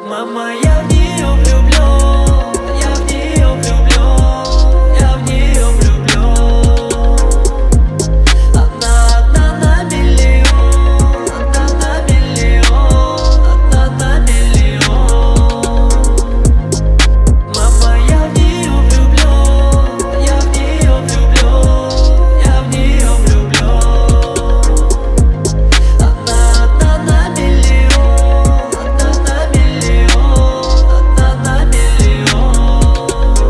Мама, я в нее влюблен, я в нее влюблен, я в нее влюблен. Она одна на миллион, одна на миллион, одна на миллион. Мама, я в нее влюблен, я в нее влюблен, я в нее влюблен. Она одна на миллион, одна на миллион, одна на миллион.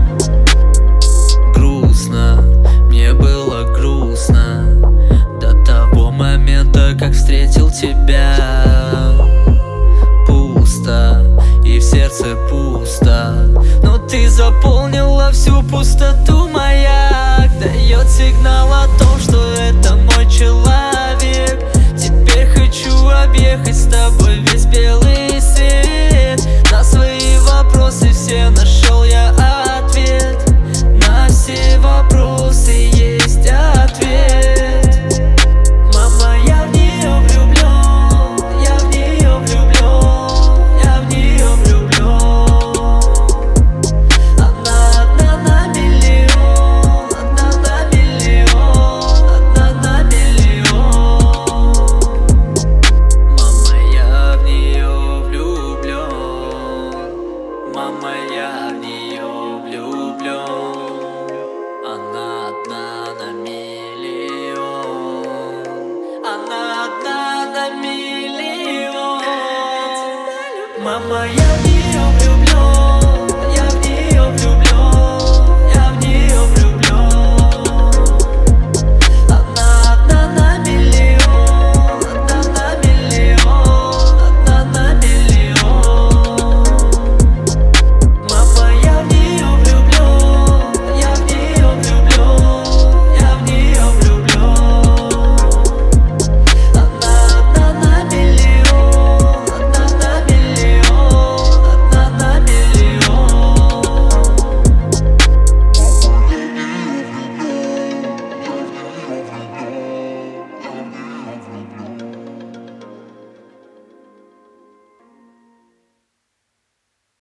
Грустно, мне было грустно до того момента, как встретил тебя. Пусто, и в сердце пусто, но ты заполнила всю пустоту. Маяк дает сигнал о том, что это мой человек. Теперь хочу объехать с тобой весь белый свет. На свои вопросы все нашел я ответ. На все вопросы есть ответ. Мама, я в нее влюблен, я в нее влюблен, я в нее влюблен. Она одна на миллион, одна на миллион, одна на миллион. Мама, я в нее влюблен. Мама, я в нее влюблен. Она одна на миллион. Она одна на миллион. Мама, я в нее